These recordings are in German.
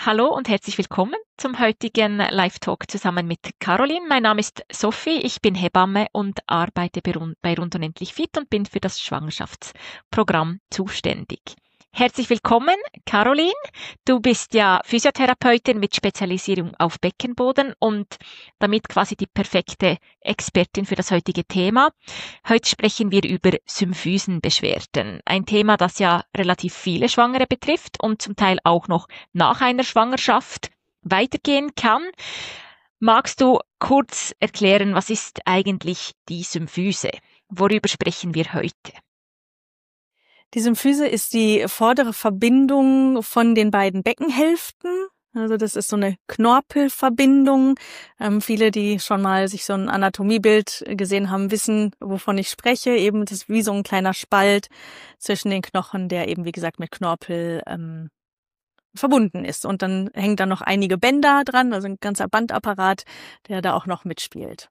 Hallo und herzlich willkommen zum heutigen Live-Talk zusammen mit Caroline. Mein Name ist Sophie, ich bin Hebamme und arbeite bei Rund und Endlich Fit und bin für das Schwangerschaftsprogramm zuständig. Herzlich willkommen, Caroline. Du bist ja Physiotherapeutin mit Spezialisierung auf Beckenboden und damit quasi die perfekte Expertin für das heutige Thema. Heute sprechen wir über Symphysenbeschwerden. Ein Thema, das ja relativ viele Schwangere betrifft und zum Teil auch noch nach einer Schwangerschaft weitergehen kann. Magst du kurz erklären, was ist eigentlich die Symphyse? Worüber sprechen wir heute? Die Symphyse ist die vordere Verbindung von den beiden Beckenhälften. Also das ist so eine Knorpelverbindung. Viele, die schon mal sich so ein Anatomiebild gesehen haben, wissen, wovon ich spreche. Eben das ist wie so ein kleiner Spalt zwischen den Knochen, der eben, wie gesagt, mit Knorpel verbunden ist. Und dann hängen da noch einige Bänder dran, also ein ganzer Bandapparat, der da auch noch mitspielt.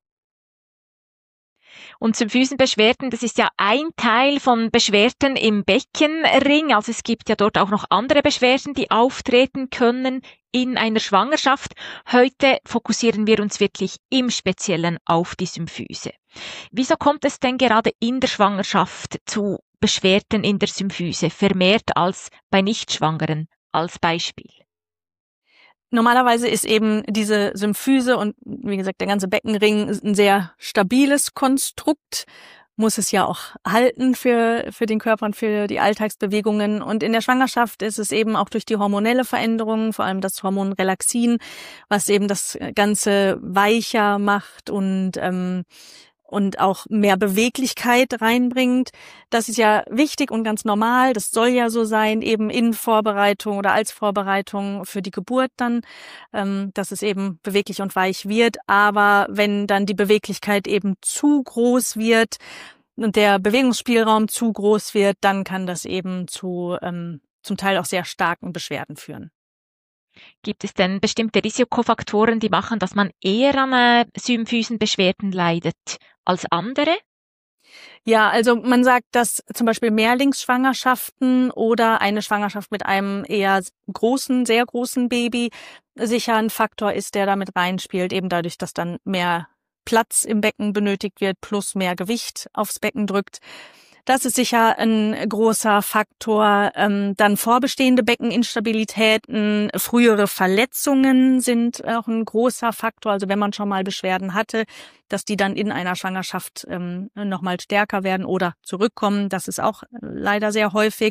Und Symphysenbeschwerden, das ist ja ein Teil von Beschwerden im Beckenring. Also es gibt ja dort auch noch andere Beschwerden, die auftreten können in einer Schwangerschaft. Heute fokussieren wir uns wirklich im Speziellen auf die Symphyse. Wieso kommt es denn gerade in der Schwangerschaft zu Beschwerden in der Symphyse, vermehrt als bei Nichtschwangeren als Beispiel? Normalerweise ist eben diese Symphyse und wie gesagt der ganze Beckenring ein sehr stabiles Konstrukt, muss es ja auch halten für den Körper und für die Alltagsbewegungen. Und in der Schwangerschaft ist es eben auch durch die hormonelle Veränderung, vor allem das Hormon Relaxin, was eben das Ganze weicher macht und auch mehr Beweglichkeit reinbringt. Das ist ja wichtig und ganz normal. Das soll ja so sein, eben in Vorbereitung oder als Vorbereitung für die Geburt dann, dass es eben beweglich und weich wird. Aber wenn dann die Beweglichkeit eben zu groß wird und der Bewegungsspielraum zu groß wird, dann kann das eben zu zum Teil auch sehr starken Beschwerden führen. Gibt es denn bestimmte Risikofaktoren, die machen, dass man eher an Symphysenbeschwerden leidet als andere? Ja, also man sagt, dass zum Beispiel Mehrlingsschwangerschaften oder eine Schwangerschaft mit einem eher sehr großen Baby sicher ein Faktor ist, der damit reinspielt, eben dadurch, dass dann mehr Platz im Becken benötigt wird, plus mehr Gewicht aufs Becken drückt. Das ist sicher ein großer Faktor. Dann vorbestehende Beckeninstabilitäten, frühere Verletzungen sind auch ein großer Faktor. Also wenn man schon mal Beschwerden hatte, dass die dann in einer Schwangerschaft nochmal stärker werden oder zurückkommen. Das ist auch leider sehr häufig.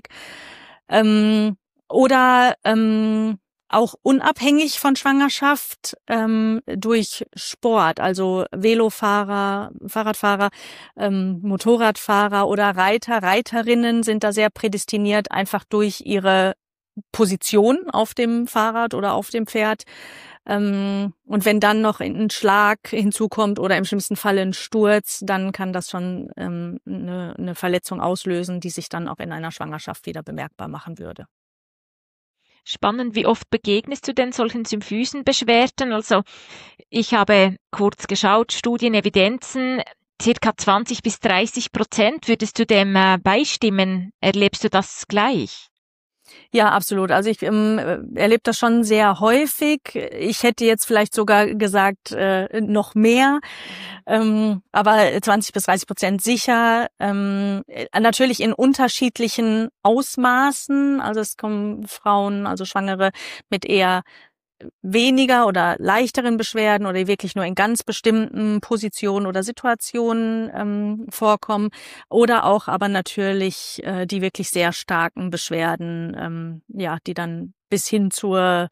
Auch unabhängig von Schwangerschaft durch Sport, also Velofahrer, Fahrradfahrer, Motorradfahrer oder Reiterinnen sind da sehr prädestiniert, einfach durch ihre Position auf dem Fahrrad oder auf dem Pferd. Und wenn dann noch ein Schlag hinzukommt oder im schlimmsten Fall ein Sturz, dann kann das schon eine Verletzung auslösen, die sich dann auch in einer Schwangerschaft wieder bemerkbar machen würde. Spannend, wie oft begegnest du denn solchen Symphysenbeschwerden? Also ich habe kurz geschaut, Studien, Evidenzen, circa 20-30%. Würdest du dem beistimmen? Erlebst du das gleich? Ja, absolut. Also ich erlebe das schon sehr häufig. Ich hätte jetzt vielleicht sogar gesagt, noch mehr. Aber 20-30% sicher. Natürlich in unterschiedlichen Ausmaßen. Also es kommen Frauen, also Schwangere mit eher weniger oder leichteren Beschwerden oder die wirklich nur in ganz bestimmten Positionen oder Situationen vorkommen oder auch aber natürlich die wirklich sehr starken Beschwerden, die dann bis hin zur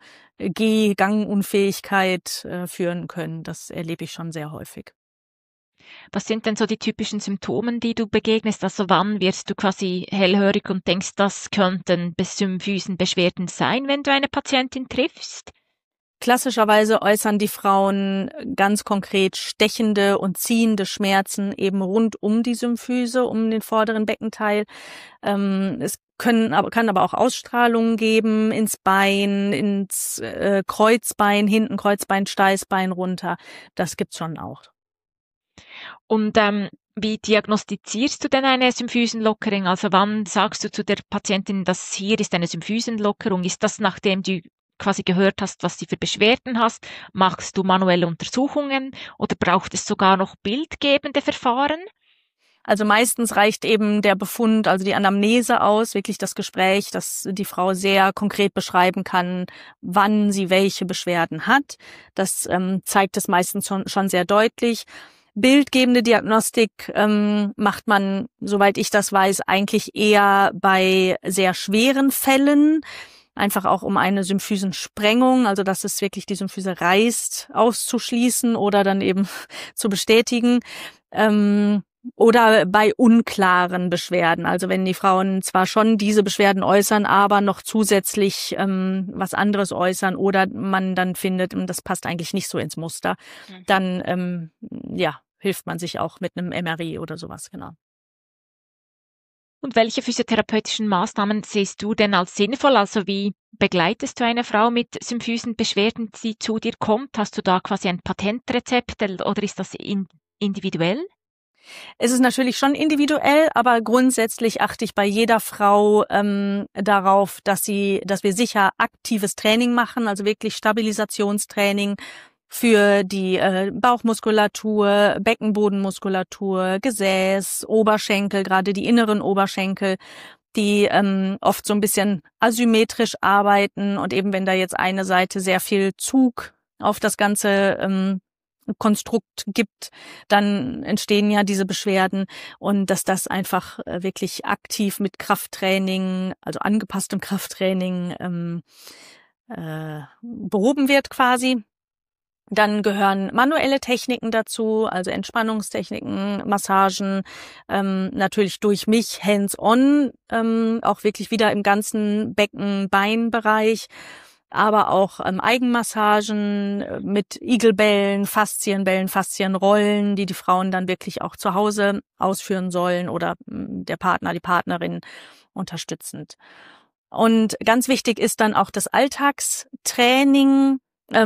Gangunfähigkeit führen können. Das erlebe ich schon sehr häufig. Was sind denn so die typischen Symptome, die du begegnest? Also wann wirst du quasi hellhörig und denkst, das könnten Symphysenbeschwerden sein, wenn du eine Patientin triffst? Klassischerweise äußern die Frauen ganz konkret stechende und ziehende Schmerzen eben rund um die Symphyse, um den vorderen Beckenteil. Es kann aber auch Ausstrahlungen geben ins Bein, ins Kreuzbein, hinten Kreuzbein, Steißbein runter. Das gibt's schon auch. Und wie diagnostizierst du denn eine Symphysenlockerung? Also wann sagst du zu der Patientin, dass hier ist eine Symphysenlockerung? Ist das, nachdem quasi gehört hast, was sie für Beschwerden hast, machst du manuelle Untersuchungen oder braucht es sogar noch bildgebende Verfahren? Also meistens reicht eben der Befund, also die Anamnese aus, wirklich das Gespräch, dass die Frau sehr konkret beschreiben kann, wann sie welche Beschwerden hat. Das zeigt es meistens schon sehr deutlich. Bildgebende Diagnostik macht man, soweit ich das weiß, eigentlich eher bei sehr schweren Fällen. Einfach auch um eine Symphysensprengung, also dass es wirklich die Symphyse reißt, auszuschließen oder dann eben zu bestätigen. Oder bei unklaren Beschwerden, also wenn die Frauen zwar schon diese Beschwerden äußern, aber noch zusätzlich was anderes äußern oder man dann findet, das passt eigentlich nicht so ins Muster, dann hilft man sich auch mit einem MRI oder sowas, genau. Und welche physiotherapeutischen Maßnahmen siehst du denn als sinnvoll? Also wie begleitest du eine Frau mit symphysen Beschwerden, die zu dir kommt? Hast du da quasi ein Patentrezept oder ist das individuell? Es ist natürlich schon individuell, aber grundsätzlich achte ich bei jeder Frau darauf, dass wir sicher aktives Training machen, also wirklich Stabilisationstraining für die Bauchmuskulatur, Beckenbodenmuskulatur, Gesäß, Oberschenkel, gerade die inneren Oberschenkel, die oft so ein bisschen asymmetrisch arbeiten und eben wenn da jetzt eine Seite sehr viel Zug auf das ganze Konstrukt gibt, dann entstehen ja diese Beschwerden und dass das einfach wirklich aktiv mit Krafttraining, also angepasstem Krafttraining behoben wird quasi. Dann gehören manuelle Techniken dazu, also Entspannungstechniken, Massagen, natürlich durch mich hands-on, auch wirklich wieder im ganzen Becken-Bein-Bereich, aber auch Eigenmassagen mit Igelbällen, Faszienrollen, die Frauen dann wirklich auch zu Hause ausführen sollen oder der Partner, die Partnerin unterstützend. Und ganz wichtig ist dann auch das Alltagstraining,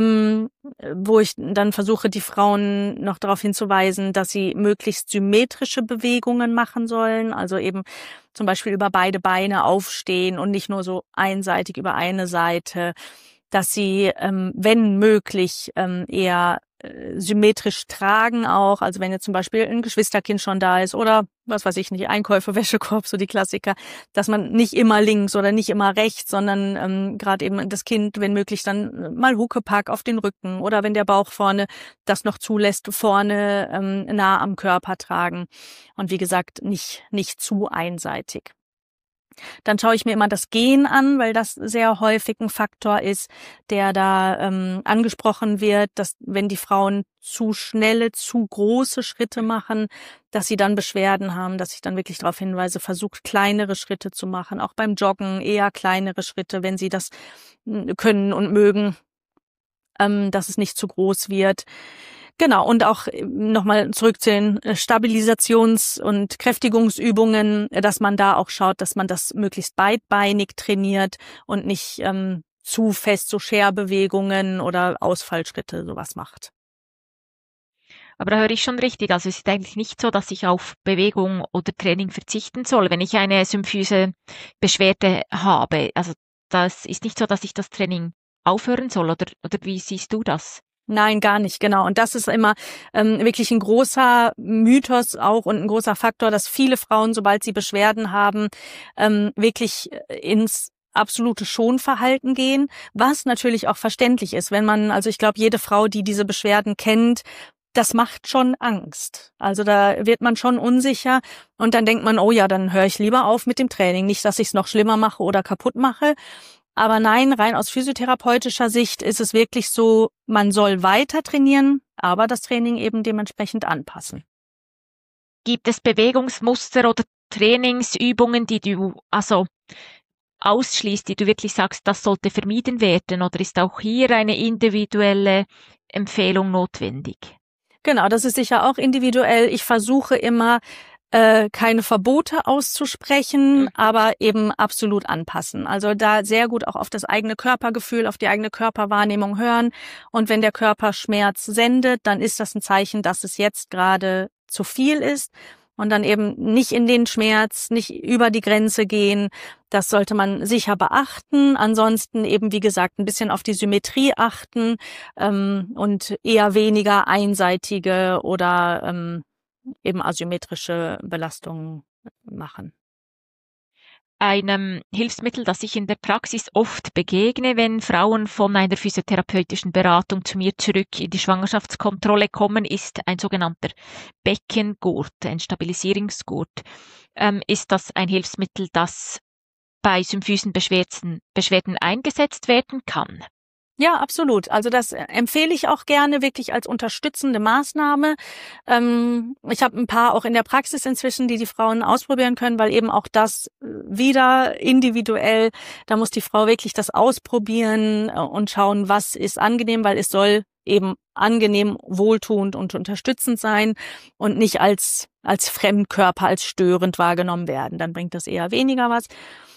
wo ich dann versuche, die Frauen noch darauf hinzuweisen, dass sie möglichst symmetrische Bewegungen machen sollen, also eben zum Beispiel über beide Beine aufstehen und nicht nur so einseitig über eine Seite, dass sie, wenn möglich, eher symmetrisch tragen auch, also wenn jetzt zum Beispiel ein Geschwisterkind schon da ist oder was weiß ich nicht, Einkäufe, Wäschekorb, so die Klassiker, dass man nicht immer links oder nicht immer rechts, sondern gerade eben das Kind, wenn möglich, dann mal Huckepack auf den Rücken oder wenn der Bauch vorne das noch zulässt, vorne nah am Körper tragen und wie gesagt, nicht zu einseitig. Dann schaue ich mir immer das Gehen an, weil das sehr häufig ein Faktor ist, der da angesprochen wird, dass wenn die Frauen zu schnelle, zu große Schritte machen, dass sie dann Beschwerden haben, dass ich dann wirklich darauf hinweise, versucht kleinere Schritte zu machen, auch beim Joggen eher kleinere Schritte, wenn sie das können und mögen, dass es nicht zu groß wird. Genau, und auch nochmal zurück zu den Stabilisations- und Kräftigungsübungen, dass man da auch schaut, dass man das möglichst beidbeinig trainiert und nicht zu fest so Scherbewegungen oder Ausfallschritte sowas macht. Aber da höre ich schon richtig. Also es ist eigentlich nicht so, dass ich auf Bewegung oder Training verzichten soll, wenn ich eine symphyse Beschwerde habe. Also das ist nicht so, dass ich das Training aufhören soll, oder wie siehst du das? Nein, gar nicht, genau. Und das ist immer wirklich ein großer Mythos auch und ein großer Faktor, dass viele Frauen, sobald sie Beschwerden haben, wirklich ins absolute Schonverhalten gehen, was natürlich auch verständlich ist, wenn man, also ich glaube, jede Frau, die diese Beschwerden kennt, das macht schon Angst. Also da wird man schon unsicher und dann denkt man, oh ja, dann höre ich lieber auf mit dem Training, nicht, dass ich es noch schlimmer mache oder kaputt mache. Aber nein, rein aus physiotherapeutischer Sicht ist es wirklich so, man soll weiter trainieren, aber das Training eben dementsprechend anpassen. Gibt es Bewegungsmuster oder Trainingsübungen, die du also ausschließt, die du wirklich sagst, das sollte vermieden werden, oder ist auch hier eine individuelle Empfehlung notwendig? Genau, das ist sicher auch individuell. Ich versuche immer, keine Verbote auszusprechen, aber eben absolut anpassen. Also da sehr gut auch auf das eigene Körpergefühl, auf die eigene Körperwahrnehmung hören. Und wenn der Körper Schmerz sendet, dann ist das ein Zeichen, dass es jetzt gerade zu viel ist. und dann eben nicht in den Schmerz, nicht über die Grenze gehen. Das sollte man sicher beachten. Ansonsten eben, wie gesagt, ein bisschen auf die Symmetrie achten und eher weniger einseitige oder eben asymmetrische Belastungen machen. Einem Hilfsmittel, das ich in der Praxis oft begegne, wenn Frauen von einer physiotherapeutischen Beratung zu mir zurück in die Schwangerschaftskontrolle kommen, ist ein sogenannter Beckengurt, ein Stabilisierungsgurt. Ist das ein Hilfsmittel, das bei symphysen Beschwerden eingesetzt werden kann? Ja, absolut. Also das empfehle ich auch gerne wirklich als unterstützende Maßnahme. Ich habe ein paar auch in der Praxis inzwischen, die Frauen ausprobieren können, weil eben auch das wieder individuell, da muss die Frau wirklich das ausprobieren und schauen, was ist angenehm, weil es soll eben angenehm, wohltuend und unterstützend sein und nicht als Fremdkörper, als störend wahrgenommen werden. Dann bringt das eher weniger was.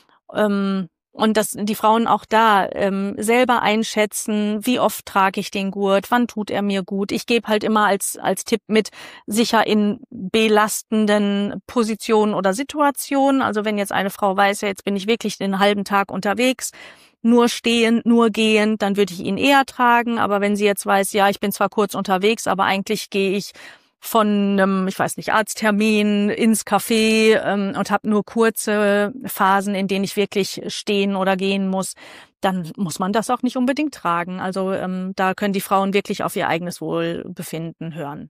Und dass die Frauen auch da selber einschätzen, wie oft trage ich den Gurt, wann tut er mir gut. Ich gebe halt immer als Tipp mit, sicher in belastenden Positionen oder Situationen. Also wenn jetzt eine Frau weiß, ja, jetzt bin ich wirklich den halben Tag unterwegs, nur stehend, nur gehend, dann würde ich ihn eher tragen. Aber wenn sie jetzt weiß, ja, ich bin zwar kurz unterwegs, aber eigentlich gehe ich von einem, ich weiß nicht, Arzttermin ins Café und habe nur kurze Phasen, in denen ich wirklich stehen oder gehen muss, dann muss man das auch nicht unbedingt tragen. Also da können die Frauen wirklich auf ihr eigenes Wohlbefinden hören.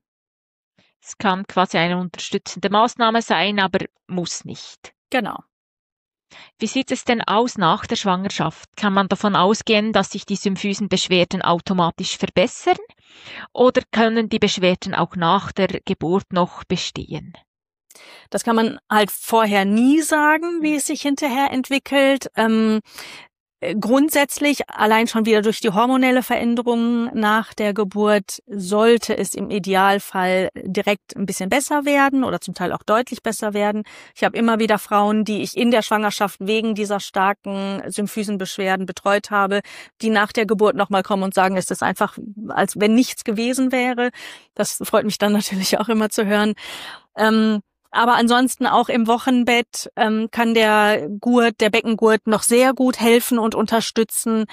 Es kann quasi eine unterstützende Maßnahme sein, aber muss nicht. Genau. Wie sieht es denn aus nach der Schwangerschaft? Kann man davon ausgehen, dass sich die symphysen Beschwerden automatisch verbessern? Oder können die Beschwerden auch nach der Geburt noch bestehen? Das kann man halt vorher nie sagen, wie es sich hinterher entwickelt. Grundsätzlich, allein schon wieder durch die hormonelle Veränderung nach der Geburt, sollte es im Idealfall direkt ein bisschen besser werden oder zum Teil auch deutlich besser werden. Ich habe immer wieder Frauen, die ich in der Schwangerschaft wegen dieser starken Symphysenbeschwerden betreut habe, die nach der Geburt nochmal kommen und sagen, es ist einfach, als wenn nichts gewesen wäre. Das freut mich dann natürlich auch immer zu hören. Aber ansonsten auch im Wochenbett kann der Beckengurt noch sehr gut helfen und unterstützen.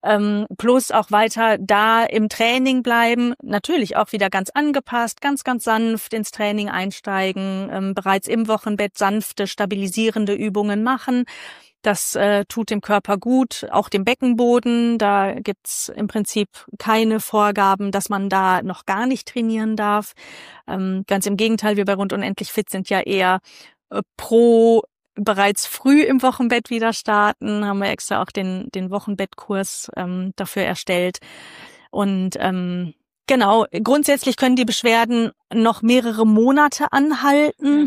Plus auch weiter da im Training bleiben. Natürlich auch wieder ganz angepasst, ganz, ganz sanft ins Training einsteigen. Bereits im Wochenbett sanfte, stabilisierende Übungen machen. Das tut dem Körper gut, auch dem Beckenboden. Da gibt's im Prinzip keine Vorgaben, dass man da noch gar nicht trainieren darf. Ganz im Gegenteil, wir bei Rund Unendlich Fit sind ja eher pro bereits früh im Wochenbett wieder starten. Haben wir extra auch den Wochenbettkurs dafür erstellt. Und genau, grundsätzlich können die Beschwerden noch mehrere Monate anhalten.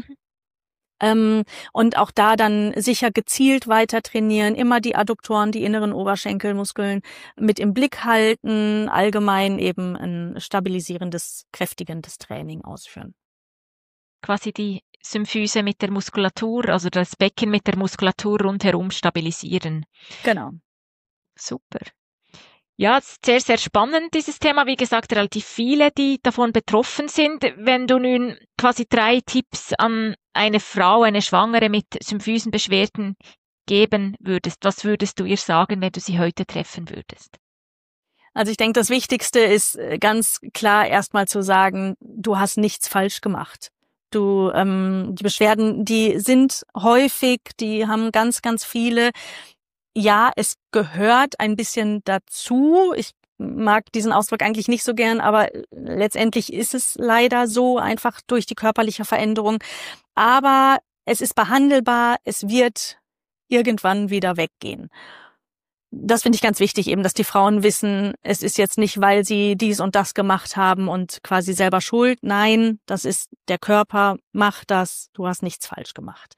Und auch da dann sicher gezielt weiter trainieren, immer die Adduktoren, die inneren Oberschenkelmuskeln mit im Blick halten, allgemein eben ein stabilisierendes, kräftigendes Training ausführen. Quasi die Symphyse mit der Muskulatur, also das Becken mit der Muskulatur rundherum stabilisieren. Genau. Super. Ja, es ist sehr, sehr spannend, dieses Thema. Wie gesagt, relativ viele, die davon betroffen sind. Wenn du nun quasi 3 Tipps an eine Frau, eine Schwangere mit Symphysenbeschwerden geben würdest, was würdest du ihr sagen, wenn du sie heute treffen würdest? Also ich denke, das Wichtigste ist ganz klar erstmal zu sagen, du hast nichts falsch gemacht. Die Beschwerden, die sind häufig, die haben ganz, ganz viele. Ja, es gehört ein bisschen dazu. Ich mag diesen Ausdruck eigentlich nicht so gern, aber letztendlich ist es leider so, einfach durch die körperliche Veränderung. Aber es ist behandelbar, es wird irgendwann wieder weggehen. Das finde ich ganz wichtig eben, dass die Frauen wissen, es ist jetzt nicht, weil sie dies und das gemacht haben und quasi selber schuld. Nein, das ist der Körper, mach das, du hast nichts falsch gemacht.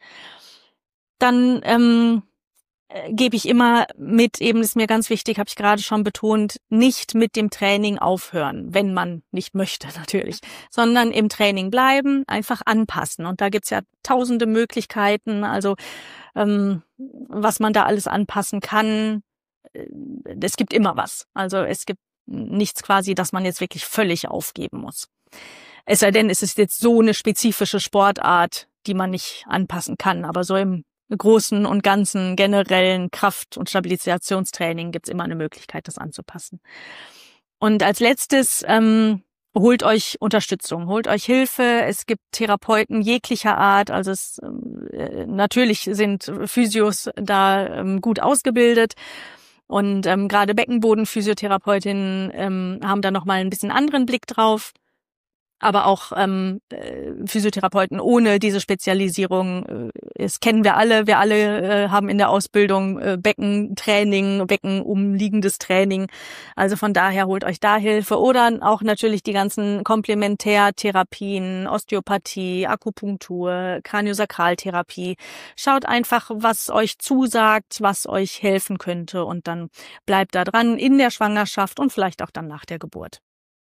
Dann gebe ich immer mit, eben ist mir ganz wichtig, habe ich gerade schon betont, nicht mit dem Training aufhören, wenn man nicht möchte natürlich, sondern im Training bleiben, einfach anpassen. Und da gibt's ja tausende Möglichkeiten, also was man da alles anpassen kann. Es gibt immer was. Also es gibt nichts quasi, dass man jetzt wirklich völlig aufgeben muss. Es sei denn, es ist jetzt so eine spezifische Sportart, die man nicht anpassen kann. Aber so im Großen und Ganzen generellen Kraft- und Stabilisationstraining gibt's immer eine Möglichkeit, das anzupassen. Und als letztes, holt euch Unterstützung, holt euch Hilfe. Es gibt Therapeuten jeglicher Art. Also natürlich sind Physios da gut ausgebildet. Und gerade Beckenbodenphysiotherapeutinnen haben da nochmal ein bisschen anderen Blick drauf. Aber auch Physiotherapeuten ohne diese Spezialisierung, das kennen wir alle. Wir alle haben in der Ausbildung Beckentraining, beckenumliegendes Training. Also von daher holt euch da Hilfe. Oder auch natürlich die ganzen Komplementärtherapien, Osteopathie, Akupunktur, Kraniosakraltherapie. Schaut einfach, was euch zusagt, was euch helfen könnte. Und dann bleibt da dran in der Schwangerschaft und vielleicht auch dann nach der Geburt.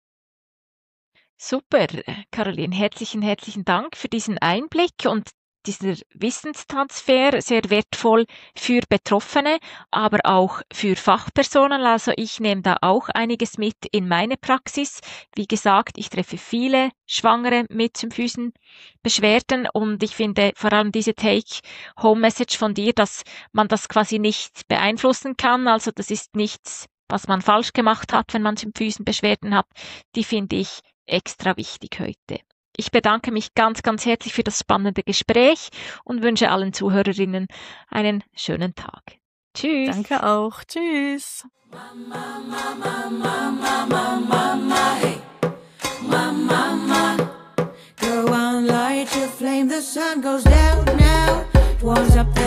Super, Caroline, herzlichen Dank für diesen Einblick und dieser Wissenstransfer, sehr wertvoll für Betroffene, aber auch für Fachpersonen. Also ich nehme da auch einiges mit in meine Praxis. Wie gesagt, ich treffe viele Schwangere mit Symphysenbeschwerden und ich finde vor allem diese Take-Home-Message von dir, dass man das quasi nicht beeinflussen kann. Also das ist nichts, was man falsch gemacht hat, wenn man Symphysenbeschwerden hat. Die finde ich extra wichtig heute. Ich bedanke mich ganz herzlich für das spannende Gespräch und wünsche allen Zuhörerinnen einen schönen Tag. Tschüss. Danke auch. Tschüss. Mama, mama, mama, mama, mama, hey. Mama, mama. Go on, light your flame. The sun goes down now. It warms up the